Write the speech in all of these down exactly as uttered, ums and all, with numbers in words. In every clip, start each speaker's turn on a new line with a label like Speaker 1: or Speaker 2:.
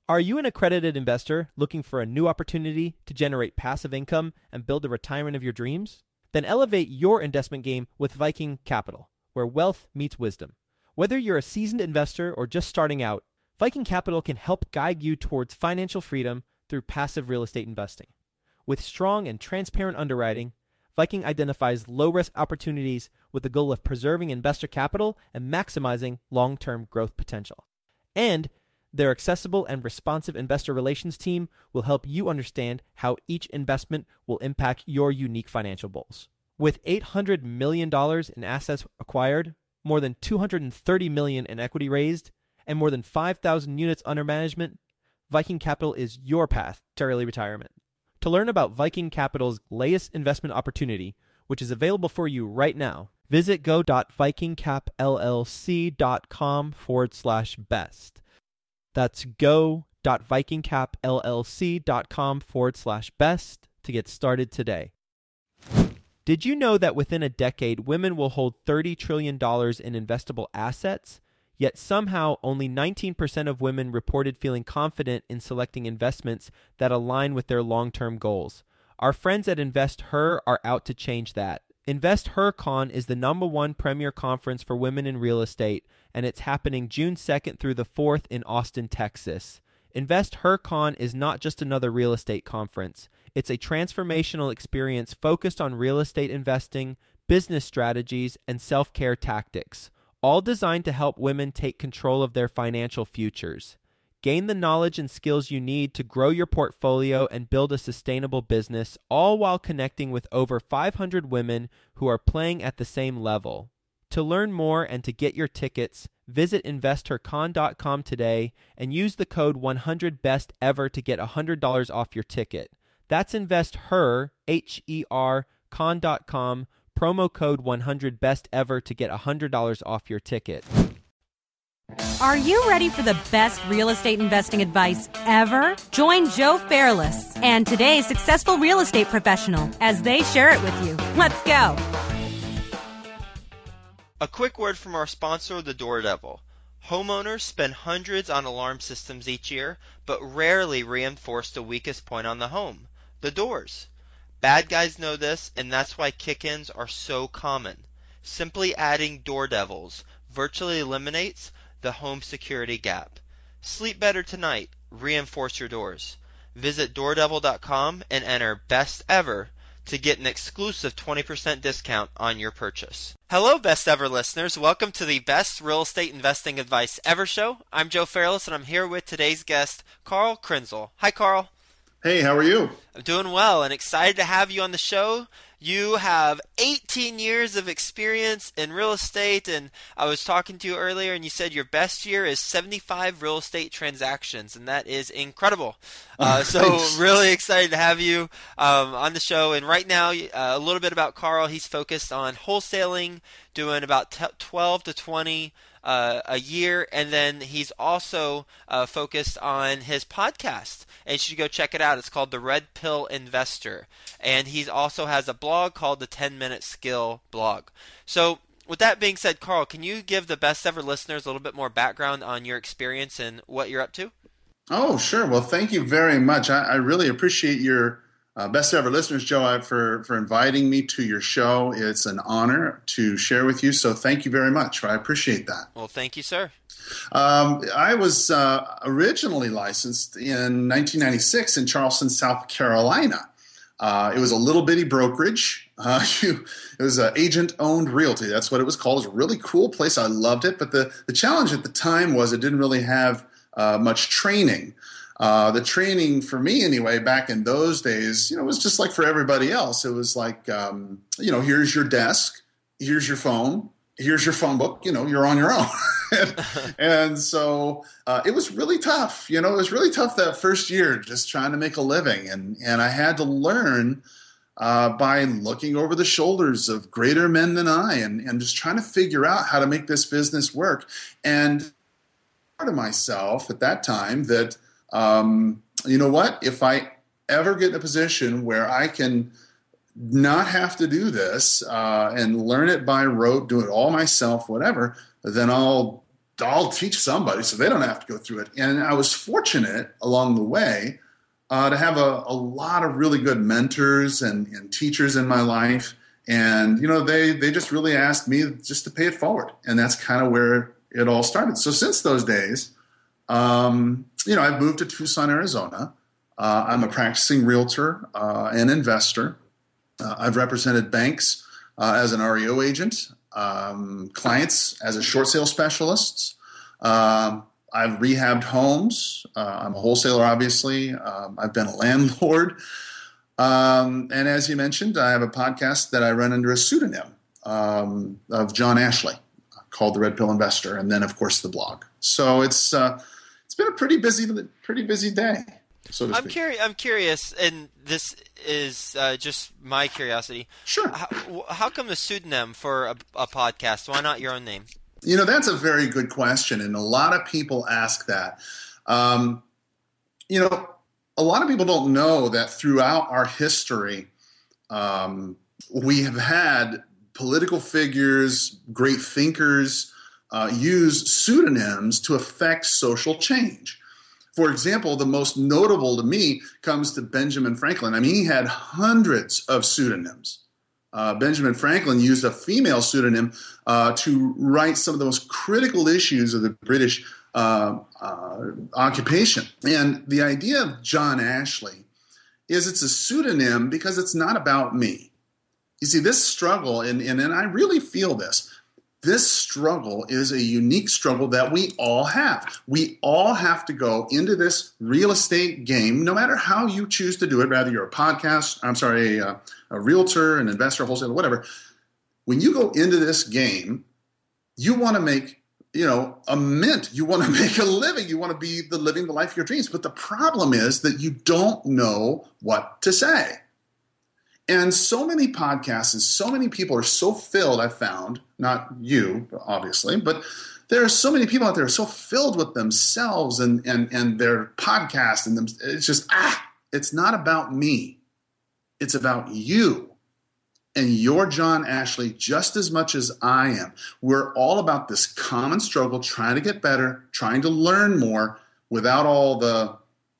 Speaker 1: Are you an accredited investor looking for a new opportunity to generate passive income and build the retirement of your dreams? Then elevate your investment game with Viking Capital, where wealth meets wisdom. Whether you're a seasoned investor or just starting out, Viking Capital can help guide you towards financial freedom through passive real estate investing. With strong and transparent underwriting, Viking identifies low-risk opportunities with the goal of preserving investor capital and maximizing long-term growth potential. And their accessible and responsive investor relations team will help you understand how each investment will impact your unique financial goals. With eight hundred million dollars in assets acquired, more than two hundred thirty million dollars in equity raised, and more than five thousand units under management, Viking Capital is your path to early retirement. To learn about Viking Capital's latest investment opportunity, which is available for you right now, visit go.vikingcapllc.com forward slash best. That's go.vikingcapllc.com forward slash best to get started today. Did you know that within a decade, women will hold thirty trillion dollars in investable assets? Yet somehow only nineteen percent of women reported feeling confident in selecting investments that align with their long-term goals. Our friends at InvestHer are out to change that. InvestHerCon is the number one premier conference for women in real estate, and it's happening June second through the fourth in Austin, Texas. InvestHerCon is not just another real estate conference. It's a transformational experience focused on real estate investing, business strategies, and self-care tactics, all designed to help women take control of their financial futures. Gain the knowledge and skills you need to grow your portfolio and build a sustainable business, all while connecting with over five hundred women who are playing at the same level. To learn more and to get your tickets, visit investor con dot com today and use the code one hundred best ever to get one hundred dollars off your ticket. That's InvestHer, H E R, con dot com, promo code one hundred best ever to get one hundred dollars off your ticket.
Speaker 2: Are you ready for the best real estate investing advice ever? Join Joe Fairless and today's successful real estate professional as they share it with you. Let's go.
Speaker 3: A quick word from our sponsor, The Door Devil. Homeowners spend hundreds on alarm systems each year, but rarely reinforce the weakest point on the home, the doors. Bad guys know this, and that's why kick-ins are so common. Simply adding Door Devils virtually eliminates the home security gap. Sleep better tonight. Reinforce your doors. Visit door devil dot com and enter Best Ever to get an exclusive twenty percent discount on your purchase. Hello, Best Ever listeners. Welcome to the Best Real Estate Investing Advice Ever show. I'm Joe Fairless, and I'm here with today's guest, Carl Krenzel. Hi, Carl.
Speaker 4: Hey, how are you?
Speaker 3: I'm doing well and excited to have you on the show. You have eighteen years of experience in real estate, and I was talking to you earlier, and you said your best year is seventy-five real estate transactions, and that is incredible. Uh, so really excited to have you um, on the show. And right now, uh, a little bit about Carl. He's focused on wholesaling, doing about twelve to twenty Uh, a year, and then he's also uh, focused on his podcast, and you should go check it out. It's called The Red Pill Investor, and he also has a blog called the ten minute Skill blog. So with that being said, Carl, can you give the Best Ever listeners a little bit more background on your experience and what you're up to?
Speaker 4: Oh, sure. Well, thank you very much. I, I really appreciate your Uh, Best Ever listeners, Joe, I, for, for inviting me to your show. It's an honor to share with you, so thank you very much. I appreciate that.
Speaker 3: Well, thank you, sir.
Speaker 4: Um, I was uh, originally licensed in nineteen ninety-six in Charleston, South Carolina. Uh, it was a little bitty brokerage. Uh, you, it was an agent-owned realty. That's what it was called. It was a really cool place. I loved it, but the, the challenge at the time was it didn't really have uh, much training. Uh, the training for me anyway, back in those days, you know, it was just like for everybody else. It was like, um, you know, here's your desk, here's your phone, here's your phone book, you know, you're on your own. and, and so uh, it was really tough. You know, it was really tough that first year just trying to make a living. And, and I had to learn uh, by looking over the shoulders of greater men than I and, and just trying to figure out how to make this business work. And part of myself at that time that, Um, you know what? If I ever get in a position where I can not have to do this uh, and learn it by rote, do it all myself, whatever, then I'll I'll teach somebody so they don't have to go through it. And I was fortunate along the way uh, to have a, a lot of really good mentors and, and teachers in my life. And, you know, they, they just really asked me just to pay it forward. And that's kind of where it all started. So since those days, um, you know, I've moved to Tucson, Arizona. Uh, I'm a practicing realtor uh, and investor. Uh, I've represented banks uh, as an R E O agent, um, clients as a short sale specialist. Um, I've rehabbed homes. Uh, I'm a wholesaler, obviously. Um, I've been a landlord. Um, and as you mentioned, I have a podcast that I run under a pseudonym um, of John Ashley called The Red Pill Investor, and then, of course, the blog. So it's uh, it's been a pretty busy, pretty busy day. So to
Speaker 3: I'm
Speaker 4: speak.
Speaker 3: curious. I'm curious, and this is uh, just my curiosity.
Speaker 4: Sure.
Speaker 3: How, how come the pseudonym for a, a podcast? Why not your own name?
Speaker 4: You know, that's a very good question, and a lot of people ask that. Um, you know, a lot of people don't know that throughout our history, um, we have had political figures, great thinkers, uh, use pseudonyms to affect social change. For example, the most notable to me comes to Benjamin Franklin. I mean, he had hundreds of pseudonyms. Uh, Benjamin Franklin used a female pseudonym uh, to write some of the most critical issues of the British uh, uh, occupation. And the idea of John Ashley is it's a pseudonym because it's not about me. You see, this struggle, and, and, and I really feel this, this struggle is a unique struggle that we all have. We all have to go into this real estate game, no matter how you choose to do it, whether you're a podcast, I'm sorry, a, a realtor, an investor, wholesaler, whatever. When you go into this game, you want to make, you know, a mint. You want to make a living. You want to be the living the life of your dreams. But the problem is that you don't know what to say. And so many podcasts and so many people are so filled, I've found, not you, obviously, but there are so many people out there who are so filled with themselves and, and, and their podcast. And them, it's just, ah, it's not about me. It's about you and your John Ashley just as much as I am. We're all about this common struggle, trying to get better, trying to learn more without all the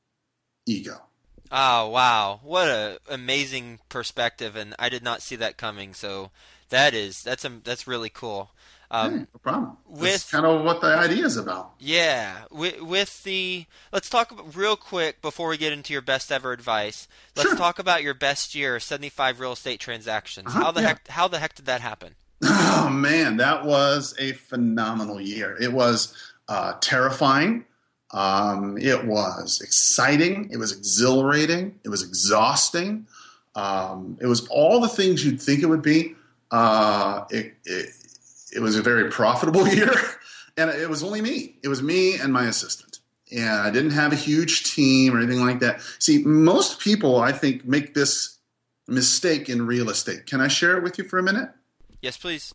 Speaker 4: ego.
Speaker 3: Oh, wow. What an amazing perspective, and I did not see that coming. So that is that's a, that's really cool. Um,
Speaker 4: hey, no problem.
Speaker 3: With,
Speaker 4: That's kind of what the idea is about.
Speaker 3: Yeah. With, with the let's talk about, real quick before we get into your best ever advice. Let's
Speaker 4: Sure.
Speaker 3: talk about your best year, seventy-five real estate transactions.
Speaker 4: Uh-huh,
Speaker 3: how the
Speaker 4: yeah.
Speaker 3: heck how the heck did that happen?
Speaker 4: Oh, man, that was a phenomenal year. It was uh, terrifying. Um, it was exciting. It was exhilarating. It was exhausting. Um, it was all the things you'd think it would be. Uh, it, it, it was a very profitable year, and it was only me. It was me and my assistant. And I didn't have a huge team or anything like that. See, most people, I think, make this mistake in real estate. Can I share it with you for a minute?
Speaker 3: Yes, please.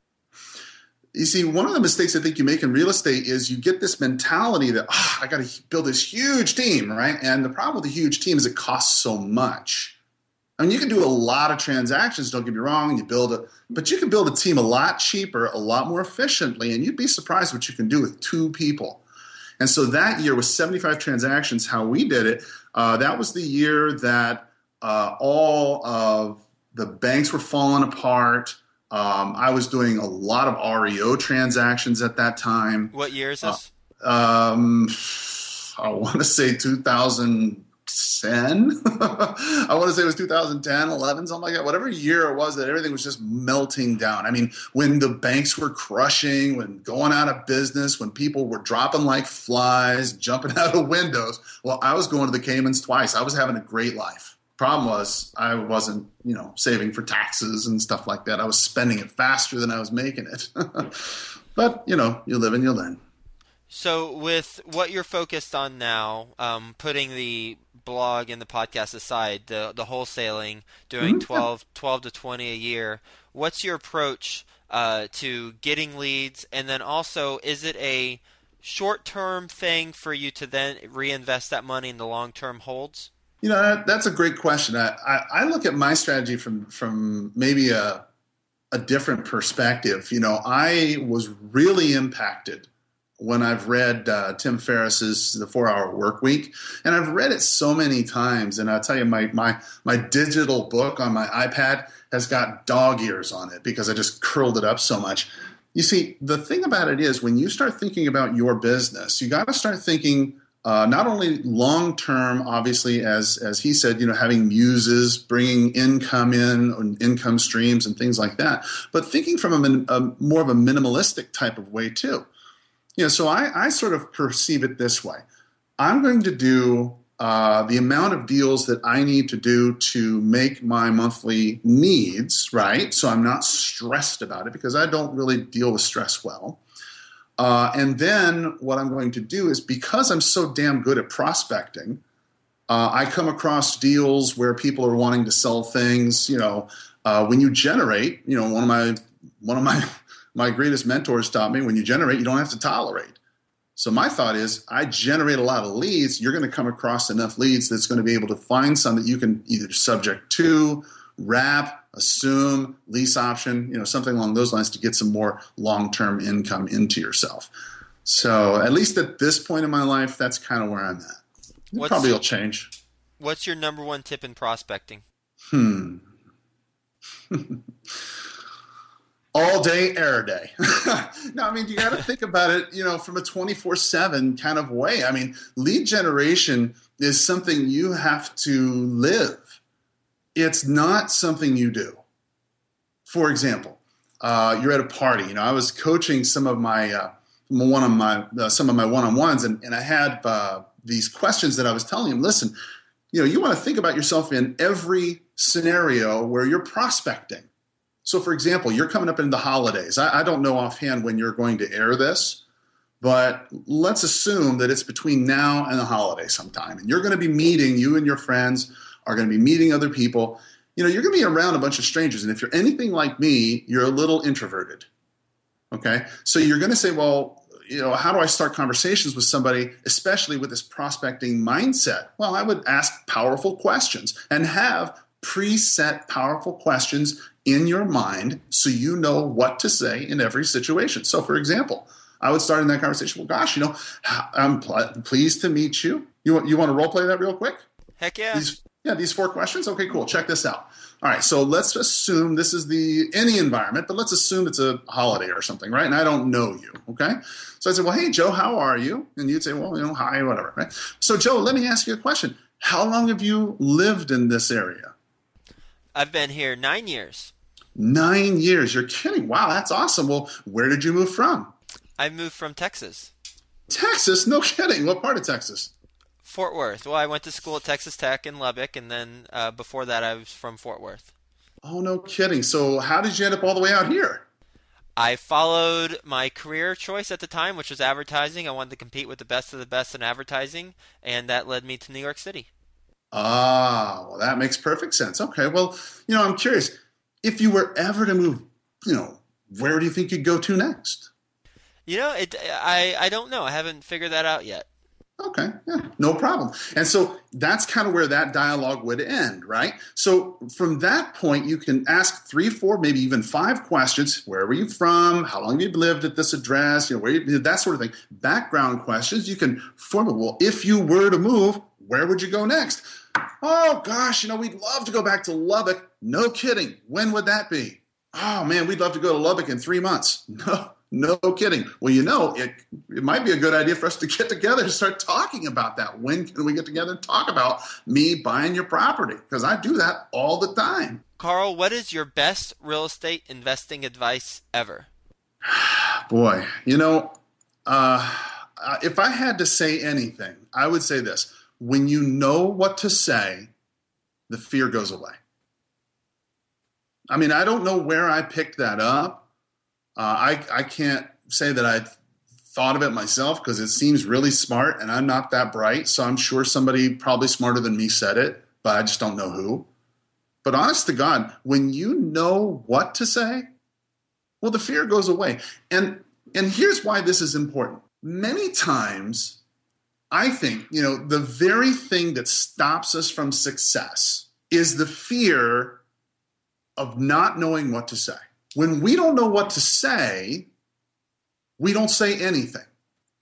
Speaker 4: You see, one of the mistakes I think you make in real estate is you get this mentality that, oh, I got to build this huge team, right? And the problem with a huge team is it costs so much. I mean, you can do a lot of transactions, don't get me wrong, you build a, but you can build a team a lot cheaper, a lot more efficiently, and you'd be surprised what you can do with two people. And so that year with seventy-five transactions, how we did it, uh, that was the year that uh, all of the banks were falling apart. Um, I was doing a lot of R E O transactions at that time.
Speaker 3: What year is this?
Speaker 4: Uh, um, I want to say two thousand ten. I want to say it was two thousand ten, eleven, something like that. Whatever year it was that everything was just melting down. I mean, when the banks were crushing, when going out of business, when people were dropping like flies, jumping out of windows. Well, I was going to the Caymans twice. I was having a great life. Problem was I wasn't, you know, saving for taxes and stuff like that. I was spending it faster than I was making it. But, you know, you live and you learn.
Speaker 3: So with what you're focused on now, um, putting the blog and the podcast aside, the the wholesaling, doing
Speaker 4: Mm-hmm.
Speaker 3: twelve, twelve to twenty a year, what's your approach uh, to getting leads? And then also, is it a short-term thing for you to then reinvest that money in the long-term holds?
Speaker 4: You know, that, that's a great question. I, I, I look at my strategy from from maybe a a different perspective. You know, I was really impacted when I've read uh, Tim Ferriss's The four-Hour Work Week, and I've read it so many times. And I'll tell you, my my my digital book on my iPad has got dog ears on it because I just curled it up so much. You see, the thing about it is when you start thinking about your business, you got to start thinking uh, not only long-term, obviously, as as he said, you know, having muses, bringing income in, income streams and things like that, but thinking from a, a more of a minimalistic type of way too. You know, so I, I sort of perceive it this way. I'm going to do uh, the amount of deals that I need to do to make my monthly needs, right? So I'm not stressed about it because I don't really deal with stress well. Uh, and then what I'm going to do is because I'm so damn good at prospecting, uh, I come across deals where people are wanting to sell things. You know, uh, when you generate, you know, one of my one of my my greatest mentors taught me, when you generate, you don't have to tolerate. So my thought is, I generate a lot of leads. You're going to come across enough leads that's going to be able to find some that you can either subject to, wrap, assume, lease option, you know, something along those lines to get some more long-term income into yourself. So at least at this point in my life, that's kind of where I'm at. It
Speaker 3: What's,
Speaker 4: probably will change.
Speaker 3: What's your number one tip in prospecting?
Speaker 4: Hmm. All day, air day. No, I mean, you got to think about it, you know, from a twenty-four seven kind of way. I mean, lead generation is something you have to live. It's not something you do. For example, uh, you're at a party. You know, I was coaching some of my uh, one of my uh, some of my one-on-ones, and, and I had uh, these questions that I was telling him. Listen, you know, you want to think about yourself in every scenario where you're prospecting. So, for example, you're coming up into the holidays. I, I don't know offhand when you're going to air this, but let's assume that it's between now and the holiday sometime. And you're going to be meeting, you and your friends are going to be meeting other people. You know, you're going to be around a bunch of strangers. And if you're anything like me, you're a little introverted. Okay? So you're going to say, well, you know, how do I start conversations with somebody, especially with this prospecting mindset? Well, I would ask powerful questions and have preset powerful questions in your mind so you know what to say in every situation. So, for example, I would start in that conversation, well, gosh, you know, I'm pl- pleased to meet you. You want, you want to role play that real quick?
Speaker 3: Heck yeah.
Speaker 4: These, yeah, these four questions? Okay, cool. Check this out. All right, so let's assume this is the any environment, but let's assume it's a holiday or something, right? And I don't know you, okay? So I said, well, hey, Joe, how are you? And you'd say, well, you know, hi, whatever, right? So, Joe, let me ask you a question. How long have you lived in this area?
Speaker 3: I've been here nine years.
Speaker 4: Nine years. You're kidding. Wow, that's awesome. Well, where did you move from?
Speaker 3: I moved from Texas.
Speaker 4: Texas? No kidding. What part of Texas?
Speaker 3: Fort Worth. Well, I went to school at Texas Tech in Lubbock, and then uh, before that I was from Fort Worth.
Speaker 4: Oh, no kidding. So how did you end up all the way out here?
Speaker 3: I followed my career choice at the time, which was advertising. I wanted to compete with the best of the best in advertising, and that led me to New York City.
Speaker 4: Ah, well, that makes perfect sense. Okay, well, you know, I'm curious. If you were ever to move, you know, where do you think you'd go to next?
Speaker 3: You know, it. I, I don't know. I haven't figured that out yet.
Speaker 4: Okay, yeah, no problem. And so that's kind of where that dialogue would end, right? So from that point, you can ask three, four, maybe even five questions. Where were you from? How long have you lived at this address? You know, where you, that sort of thing. Background questions. You can form it. Well, if you were to move, where would you go next? Oh, gosh, you know, we'd love to go back to Lubbock. No kidding. When would that be? Oh, man, we'd love to go to Lubbock in three months. No. No kidding. Well, you know, it it might be a good idea for us to get together and start talking about that. When can we get together and talk about me buying your property? Because I do that all the time.
Speaker 3: Carl, what is your best real estate investing advice ever?
Speaker 4: Boy, you know, uh, if I had to say anything, I would say this. When you know what to say, the fear goes away. I mean, I don't know where I picked that up. Uh, I, I can't say that I thought of it myself because it seems really smart and I'm not that bright. So I'm sure somebody probably smarter than me said it, but I just don't know who. But honest to God, when you know what to say, well, the fear goes away. And, and here's why this is important. Many times, I think, you know, the very thing that stops us from success is the fear of not knowing what to say. When we don't know what to say, we don't say anything.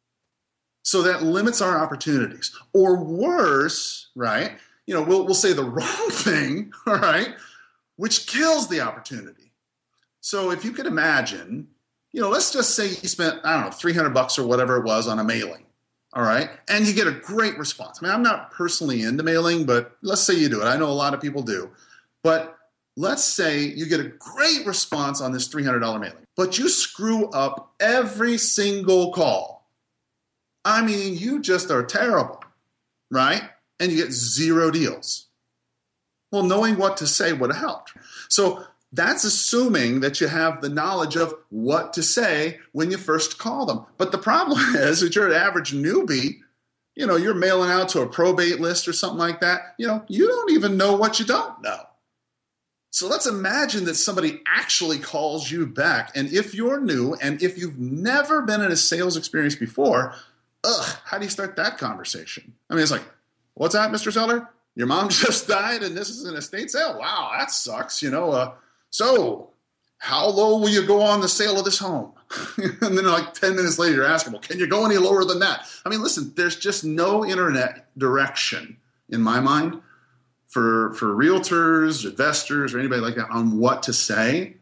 Speaker 4: So that limits our opportunities. Or worse, right? You know, we'll we'll say the wrong thing, all right, which kills the opportunity. So if you could imagine, you know, let's just say you spent, I don't know, three hundred bucks or whatever it was on a mailing, all right, and you get a great response. I mean, I'm not personally into mailing, but let's say you do it. I know a lot of people do. But let's say you get a great response on this three hundred dollars mailing, but you screw up every single call. I mean, you just are terrible, right? And you get zero deals. Well, knowing what to say would have helped. So that's assuming that you have the knowledge of what to say when you first call them. But the problem is that you're an average newbie, you know, you're mailing out to a probate list or something like that. You know, you don't even know what you don't know. So let's imagine that somebody actually calls you back. And if you're new and if you've never been in a sales experience before, ugh, how do you start that conversation? I mean, it's like, what's that, Mister Seller? Your mom just died and this is an estate sale? Wow, that sucks. You know, uh, so how low will you go on the sale of this home? And then like ten minutes later, you're asking, well, can you go any lower than that? I mean, listen, there's just no internet direction in my mind for, for realtors, investors, or anybody like that on what to say.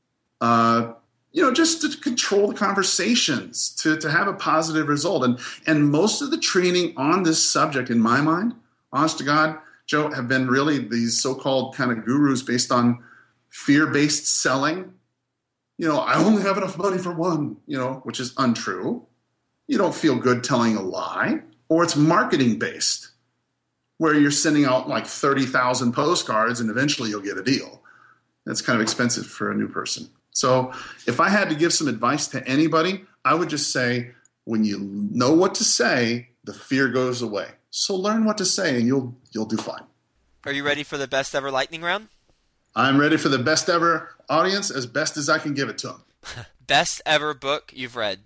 Speaker 4: Uh, you know, just to control the conversations, to, to have a positive result. And, and most of the training on this subject, in my mind, honest to God, Joe, have been really these so-called kind of gurus based on fear-based selling. You know, I only have enough money for one, you know, which is untrue. You don't feel good telling a lie. Or it's marketing-based, where you're sending out like thirty thousand postcards and eventually you'll get a deal. That's kind of expensive for a new person. So if I had to give some advice to anybody, I would just say, when you know what to say, the fear goes away. So learn what to say and you'll you'll do fine.
Speaker 3: Are you ready for the best ever lightning round?
Speaker 4: I'm ready for the best ever audience, as best as I can give it to them.
Speaker 3: Best ever book you've read?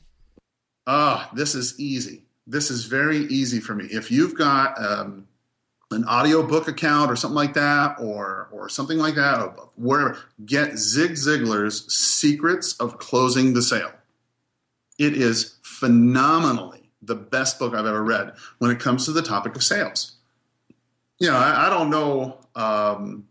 Speaker 4: Ah, oh, this is easy. This is very easy for me. If you've got um, an audiobook account or something like that, or or something like that, or wherever, get Zig Ziglar's Secrets of Closing the Sale. It is phenomenally the best book I've ever read when it comes to the topic of sales. You know, I, I don't know um,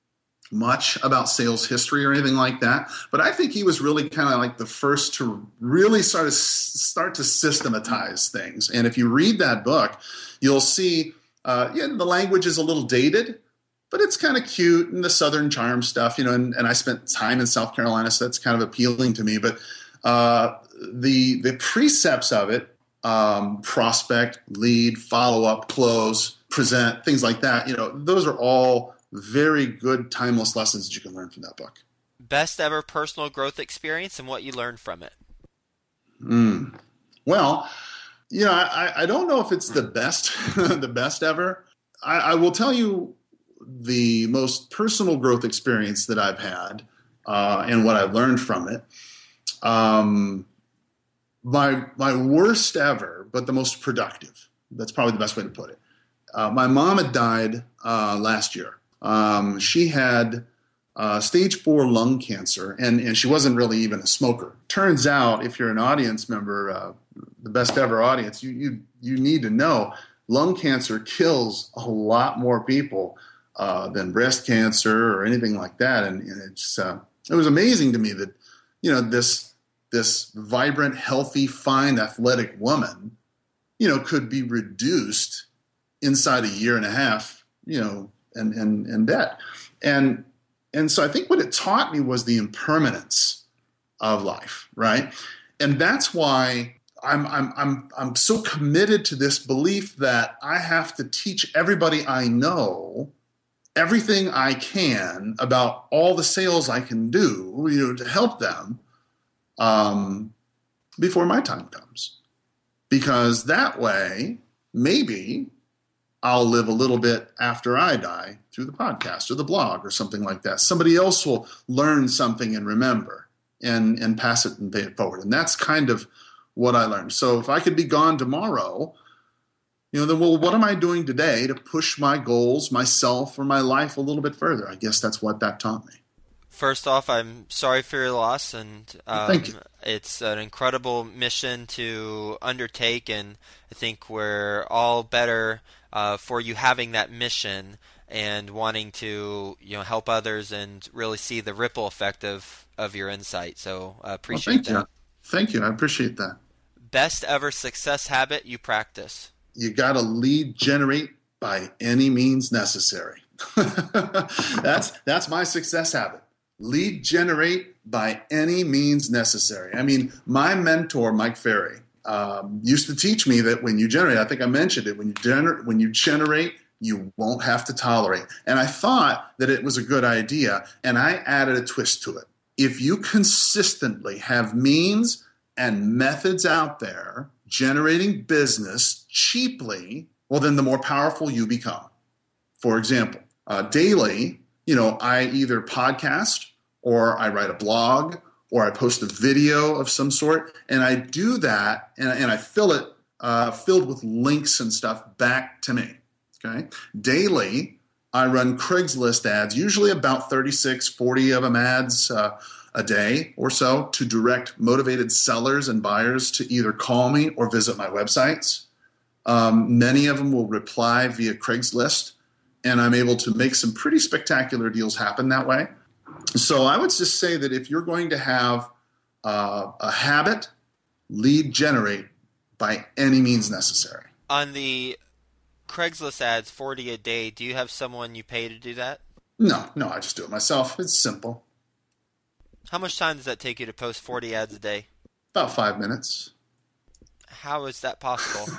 Speaker 4: much about sales history or anything like that, but I think he was really kind of like the first to really start to start to systematize things. And if you read that book, you'll see uh, yeah, the language is a little dated, but it's kind of cute, and the Southern charm stuff, you know, and, and I spent time in South Carolina, so that's kind of appealing to me. But uh, the the precepts of it, um, prospect, lead, follow up, close, present, things like that, you know, those are all very good, timeless lessons that you can learn from that book.
Speaker 3: Best ever personal growth experience and what you learned from it?
Speaker 4: Mm. Well, you know, I, I don't know if it's the best, the best ever. I, I will tell you the most personal growth experience that I've had uh, and what I've learned from it. Um, my my worst ever, but the most productive. That's probably the best way to put it. Uh, my mom had died uh, last year. Um, she had uh, stage four lung cancer, and, and she wasn't really even a smoker. Turns out, if you're an audience member, uh, the best ever audience, you you you need to know lung cancer kills a lot more people uh, than breast cancer or anything like that. And, and it's uh, it was amazing to me that, you know, this this vibrant, healthy, fine, athletic woman, you know, could be reduced inside a year and a half, you know, and and and dead. And and so I think what it taught me was the impermanence of life, right? And that's why I'm I'm I'm I'm so committed to this belief that I have to teach everybody I know everything I can about all the sales I can do, you know, to help them um, before my time comes. Because that way, maybe I'll live a little bit after I die through the podcast or the blog or something like that. Somebody else will learn something and remember and, and pass it and pay it forward. And that's kind of what I learned. So if I could be gone tomorrow, you know, then, well, what am I doing today to push my goals, myself, or my life a little bit further? I guess that's what that taught me.
Speaker 3: First off, I'm sorry for your loss, and um,
Speaker 4: Thank you.
Speaker 3: It's an incredible mission to undertake, and I think we're all better uh, for you having that mission and wanting to, you know, help others and really see the ripple effect of, of your insight. So I uh, appreciate
Speaker 4: well, thank
Speaker 3: that.
Speaker 4: You. Thank you. I appreciate that.
Speaker 3: Best ever success habit you practice?
Speaker 4: You got to lead generate by any means necessary. that's that's my success habit. Lead generate by any means necessary. I mean, my mentor, Mike Ferry, um, used to teach me that when you generate, I think I mentioned it, when you gener- when you generate, you won't have to tolerate. And I thought that it was a good idea, and I added a twist to it. If you consistently have means and methods out there generating business cheaply, well, then the more powerful you become. For example, uh, daily, you know, I either podcast or I write a blog or I post a video of some sort, and I do that and, and I fill it uh, filled with links and stuff back to me. Okay, daily, I run Craigslist ads, usually about thirty-six, forty of them ads uh, a day or so, to direct motivated sellers and buyers to either call me or visit my websites. Um, many of them will reply via Craigslist, and I'm able to make some pretty spectacular deals happen that way. So I would just say that if you're going to have uh, a habit, lead generate by any means necessary.
Speaker 3: On the Craigslist ads, forty a day, do you have someone you pay to do that?
Speaker 4: No, no, I just do it myself. It's simple.
Speaker 3: How much time does that take you to post forty ads a day?
Speaker 4: About five minutes.
Speaker 3: How is that possible?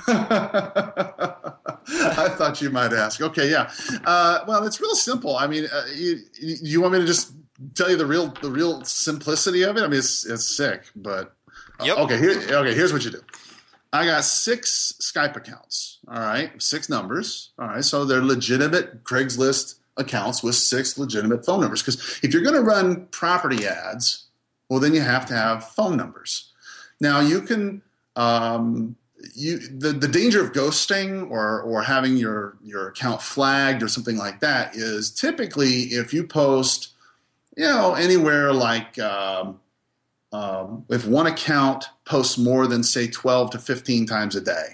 Speaker 4: I thought you might ask. Okay, yeah. Uh, well, it's real simple. I mean, uh, you, you want me to just tell you the real the real simplicity of it? I mean, it's it's sick, but uh,
Speaker 3: yep.
Speaker 4: okay. Here, okay, here's what you do. I got six Skype accounts. All right, six numbers. All right, so they're legitimate Craigslist accounts with six legitimate phone numbers. Because if you're going to run property ads, well, then you have to have phone numbers. Now you can. Um, you the, the danger of ghosting or or having your your account flagged or something like that is typically if you post, you know, anywhere like um, um, if one account posts more than say twelve to fifteen times a day,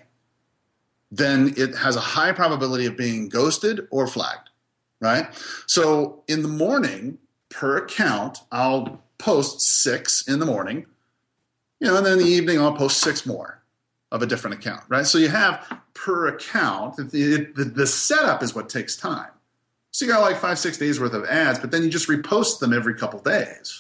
Speaker 4: then it has a high probability of being ghosted or flagged, right? So in the morning per account, I'll post six in the morning. You know, and then in the evening, I'll post six more of a different account, right? So you have per account. It, it, the, the setup is what takes time. So you got like five, six days worth of ads, but then you just repost them every couple days.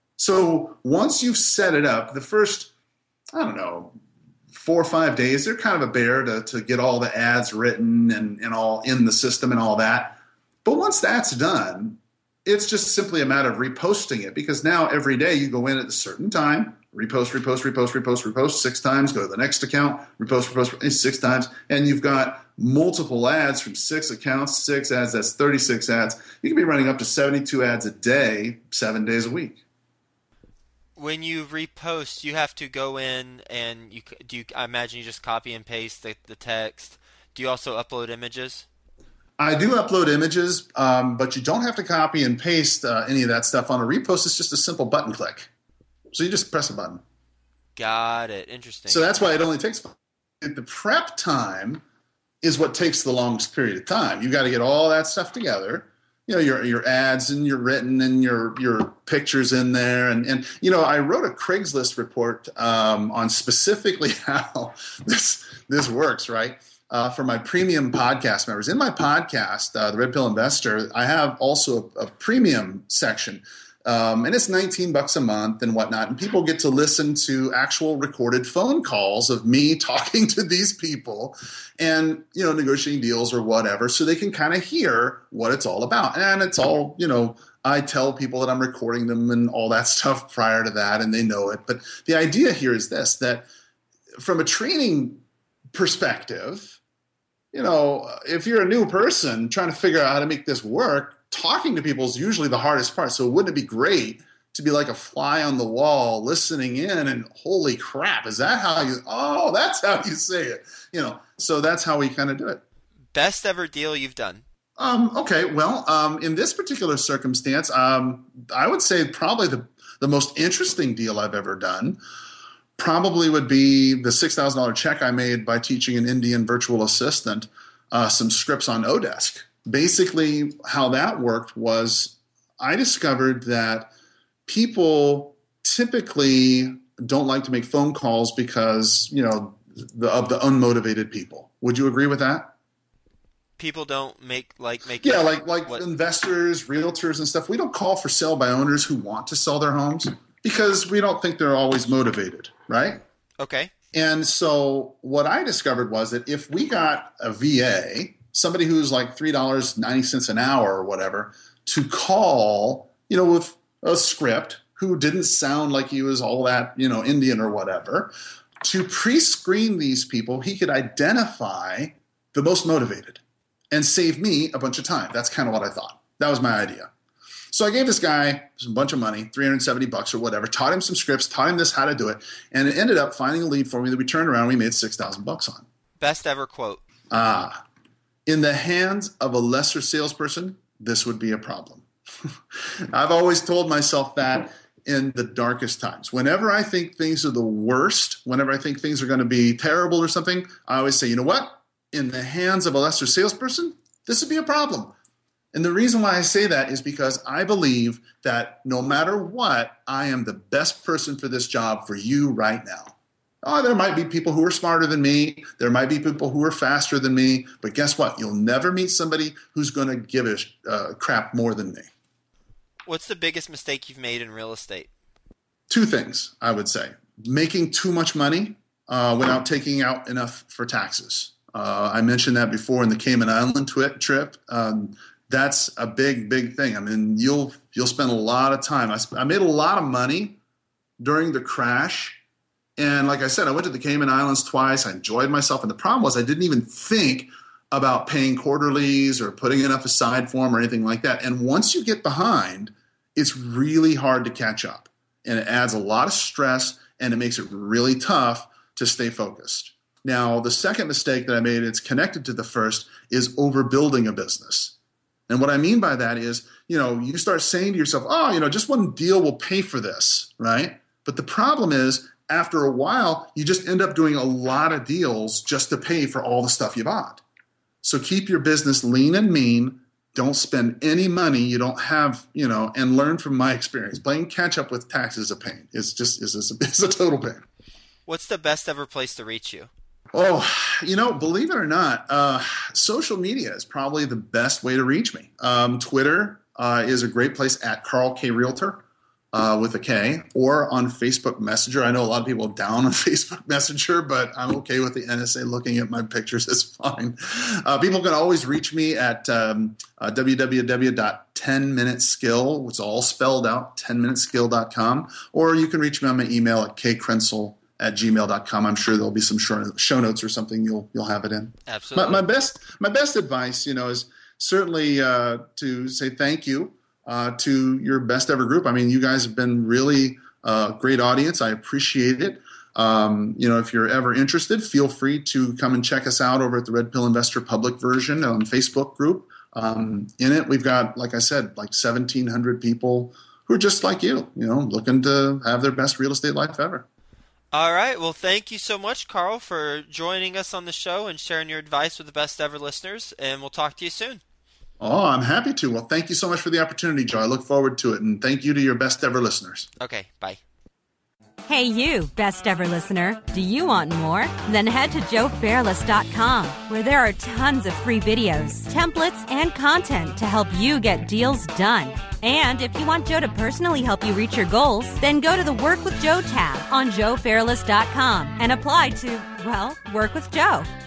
Speaker 4: So once you've set it up, the first, I don't know, four or five days, they're kind of a bear to, to get all the ads written and, and all in the system and all that. But once that's done, it's just simply a matter of reposting it, because now every day you go in at a certain time, repost, repost, repost, repost, repost six times, go to the next account, repost, repost six times, and you've got multiple ads from six accounts, six ads, that's thirty-six ads. You can be running up to seventy-two ads a day, seven days a week.
Speaker 3: When you repost, you have to go in and you do. You, I imagine you just copy and paste the, the text. Do you also upload images?
Speaker 4: I do upload images, um, but you don't have to copy and paste uh, any of that stuff on a repost. It's just a simple button click. So you just press a button.
Speaker 3: Got it. Interesting.
Speaker 4: So that's why it only takes – the prep time is what takes the longest period of time. You got to get all that stuff together. You know, your your ads and your written and your your pictures in there. And, and you know, I wrote a Craigslist report um, on specifically how this this works, right? Uh, for my premium podcast members. In my podcast, uh, The Red Pill Investor, I have also a, a premium section. Um, and it's nineteen bucks a month and whatnot. And people get to listen to actual recorded phone calls of me talking to these people and, you know, negotiating deals or whatever, so they can kind of hear what it's all about. And it's all, you know, I tell people that I'm recording them and all that stuff prior to that, and they know it. But the idea here is this, that from a training perspective, you know, if you're a new person trying to figure out how to make this work, talking to people is usually the hardest part. So wouldn't it be great to be like a fly on the wall listening in and holy crap, is that how you, oh, that's how you say it. You know, so that's how we kind of do it.
Speaker 3: Best ever deal you've done?
Speaker 4: Um, okay, well, um, in this particular circumstance, um, I would say probably the, the most interesting deal I've ever done probably would be the six thousand dollars check I made by teaching an Indian virtual assistant uh, some scripts on Odesk. Basically, how that worked was I discovered that people typically don't like to make phone calls because, you know, the, of the unmotivated people. Would you agree with that?
Speaker 3: People don't make like make
Speaker 4: yeah like like
Speaker 3: what?
Speaker 4: investors, realtors and stuff. We don't call for sale by owners who want to sell their homes because we don't think they're always motivated, right?
Speaker 3: Okay.
Speaker 4: And so what I discovered was that if we got a V A, somebody who's like three dollars and ninety cents an hour or whatever, to call, you know, with a script, who didn't sound like he was all that, you know, Indian or whatever, to pre-screen these people, he could identify the most motivated and save me a bunch of time. That's kind of what I thought. That was my idea. So I gave this guy a bunch of money, three hundred seventy bucks or whatever, taught him some scripts, taught him this, how to do it, and it ended up finding a lead for me that we turned around and we made six thousand bucks on.
Speaker 3: Best ever quote.
Speaker 4: Ah, in the hands of a lesser salesperson, this would be a problem. I've always told myself that in the darkest times. Whenever I think things are the worst, whenever I think things are going to be terrible or something, I always say, you know what? In the hands of a lesser salesperson, this would be a problem. And the reason why I say that is because I believe that no matter what, I am the best person for this job for you right now. Oh, there might be people who are smarter than me. There might be people who are faster than me. But guess what? You'll never meet somebody who's going to give a uh, crap more than me.
Speaker 3: What's the biggest mistake you've made in real estate?
Speaker 4: Two things, I would say. Making too much money uh, without taking out enough for taxes. Uh, I mentioned that before in the Cayman Island twi- trip. Um, that's a big, big thing. I mean, you'll you'll spend a lot of time. I, sp- I made a lot of money during the crash. And like I said, I went to the Cayman Islands twice. I enjoyed myself. And the problem was I didn't even think about paying quarterlies or putting enough aside for them or anything like that. And once you get behind, it's really hard to catch up. And it adds a lot of stress, and it makes it really tough to stay focused. Now, the second mistake that I made, it's connected to the first, is overbuilding a business. And what I mean by that is, you know, you start saying to yourself, oh, you know, just one deal will pay for this, right? But the problem is, after a while, you just end up doing a lot of deals just to pay for all the stuff you bought. So keep your business lean and mean. Don't spend any money you don't have, you know, and learn from my experience. Playing catch up with taxes is a pain. It's just it's, a, it's a total pain.
Speaker 3: What's the best ever place to reach you?
Speaker 4: Oh, you know, believe it or not, uh, social media is probably the best way to reach me. Um, Twitter uh, is a great place at Carl K. Realtor. Uh, with a K, or on Facebook Messenger. I know a lot of people are down on Facebook Messenger, but I'm okay with the N S A looking at my pictures. It's fine. Uh, people can always reach me at um, uh, w w w dot ten minute skill, which is all spelled out, ten minute skill dot com, or you can reach me on my email at k krensel at gmail dot com. I'm sure there'll be some show notes or something. You'll you'll have it in.
Speaker 3: Absolutely.
Speaker 4: My, my best my best advice, you know, is certainly uh, to say thank you. Uh, to your best ever group. I mean, you guys have been really a uh, great audience. I appreciate it. Um, you know, if you're ever interested, feel free to come and check us out over at the Red Pill Investor Public Version on Facebook group. Um, in it, we've got, like I said, like seventeen hundred people who are just like you, you know, looking to have their best real estate life ever.
Speaker 3: All right. Well, thank you so much, Carl, for joining us on the show and sharing your advice with the best ever listeners. And we'll talk to you soon.
Speaker 4: Oh, I'm happy to. Well, thank you so much for the opportunity, Joe. I look forward to it. And thank you to your best ever listeners.
Speaker 3: Okay, bye.
Speaker 2: Hey, you, best ever listener. Do you want more? Then head to joe fairless dot com, where there are tons of free videos, templates, and content to help you get deals done. And if you want Joe to personally help you reach your goals, then go to the Work with Joe tab on joe fairless dot com and apply to, well, work with Joe.